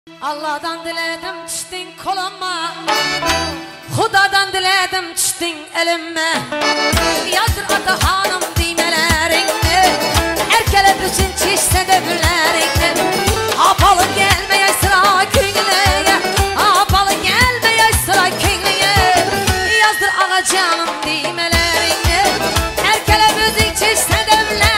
Allah'dan diledim düştün koluma, Xudadan diledim düştün elime. Yazdır ata hanım düymelerini, erkele bütün çişse devlerini. Apalı gelmeye sıra künlüye, apalı gelmeye sıra künlüye. Yazdır ağa canım düymelerini, erkele bütün çişse devlerini.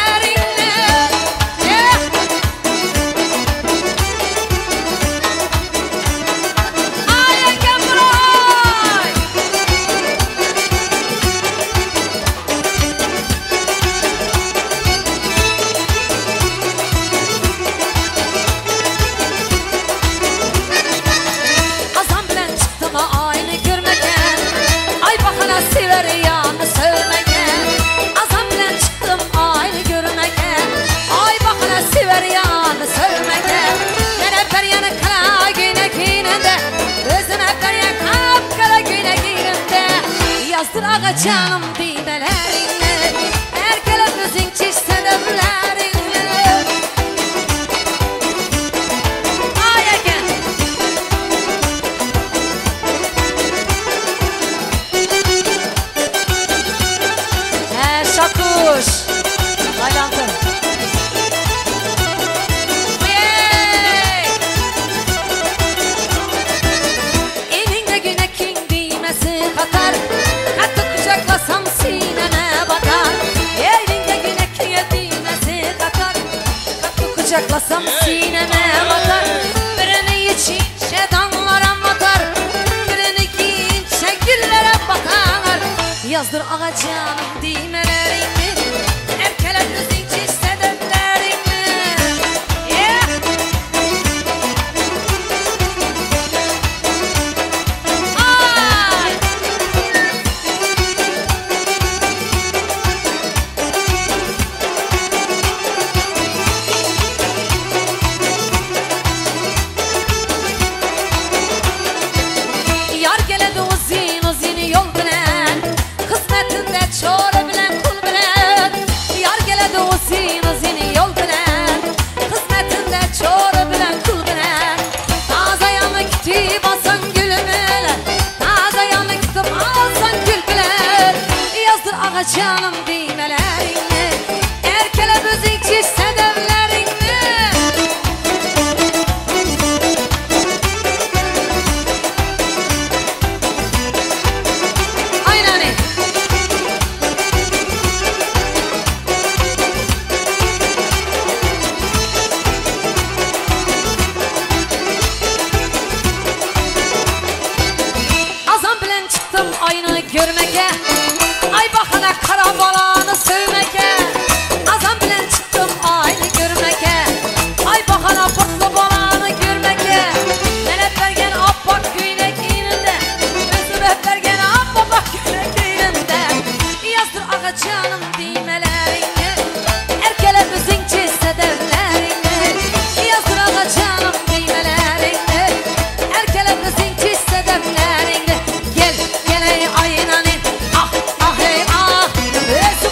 Yazdır ağa canım düymelerini, erkele gözün çişse devlerini. Ay again. Şakuş Baylantı. Elinde günekin düğmesi katar, kucaklasam sineme batar. Elinde günekin düğmesi katar, kucaklasam sineme batar. Birini için şeytanlara batar, birini giyince güllere batar. Yazdır ağa canım düğmelerini, erkele düzün çizse devlerini. Yeah. Canım düymelerini, erkele müzik çizse devlerini. Aynen. Azam bilen çıktım aynı görmeke, ay bakana karabalanı sövmeke. Azam bilen çıktım aynı görmeke, ay bakana pırtlı balanı görmeke. Ben hep vergen abpak güynek iğninde, özüm hep vergen abpak güynek iğninde. Yazdır ağa canım düymelerini, erkele müzik çizse devlerini. Yazdır ağa canım düymelerini, erkele müzik çizse devlerini. Gel gel ey aynanin, ah ah ey ah.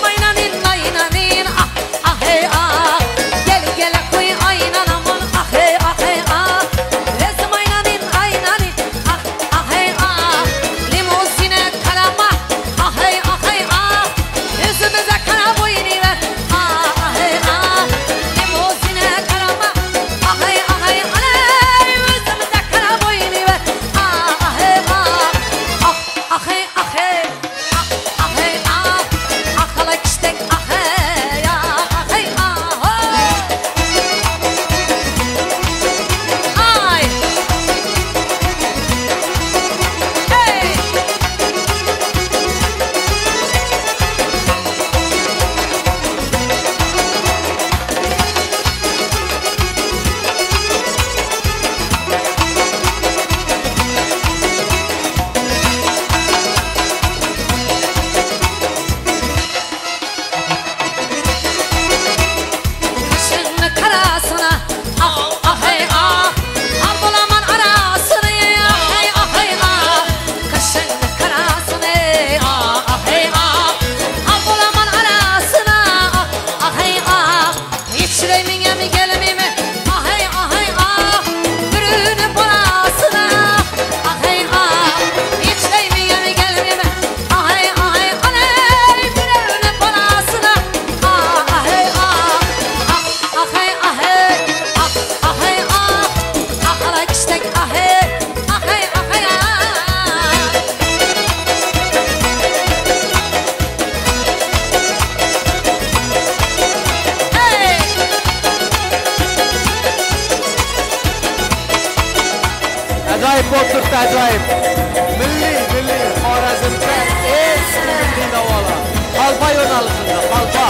Acayip Bozkurt'ta acayip. Milli Xorazm'da eski milli navalar. Qalpa yo'nalishida, qalpa.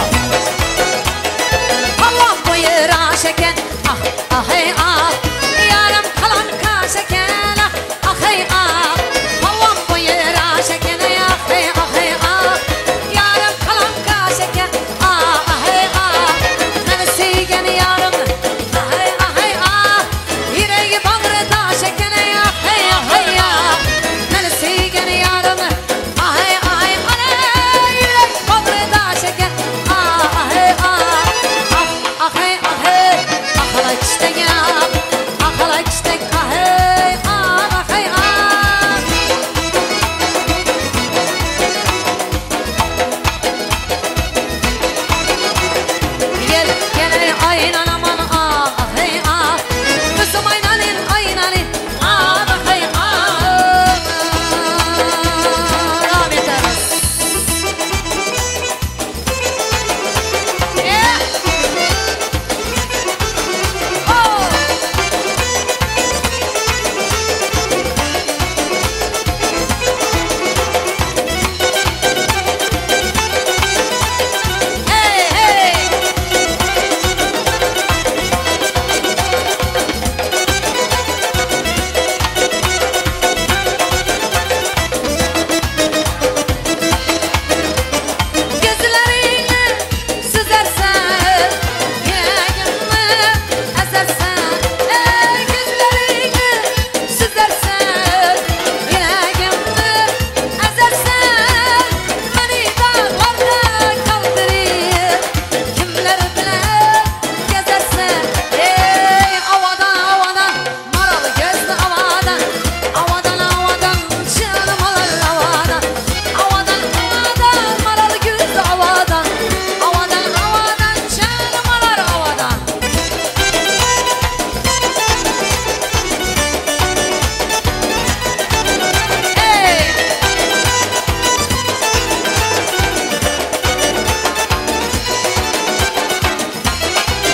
Allah buyur aşeken ah ah hey ah yarım kalan kaşeken ah ah hey ah Allah buyur aşeken ah hey ah hey ah yarım kalan kaşeken ah ah hey ah neresigen yarım ah hey ah yüreği bağrıda şeken ah hey ah hey ah neresigen yarım ah hey yürek bağrıda şeken ah ah hey ah ahay ahay ahala çiçek ya ahala çiçek ahay ahay gel gel aynan aman ahay kızım aynanin aynanin ahay rahmet eylesin.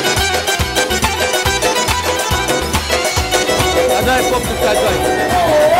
Acayip Bozkurt'ta acayip.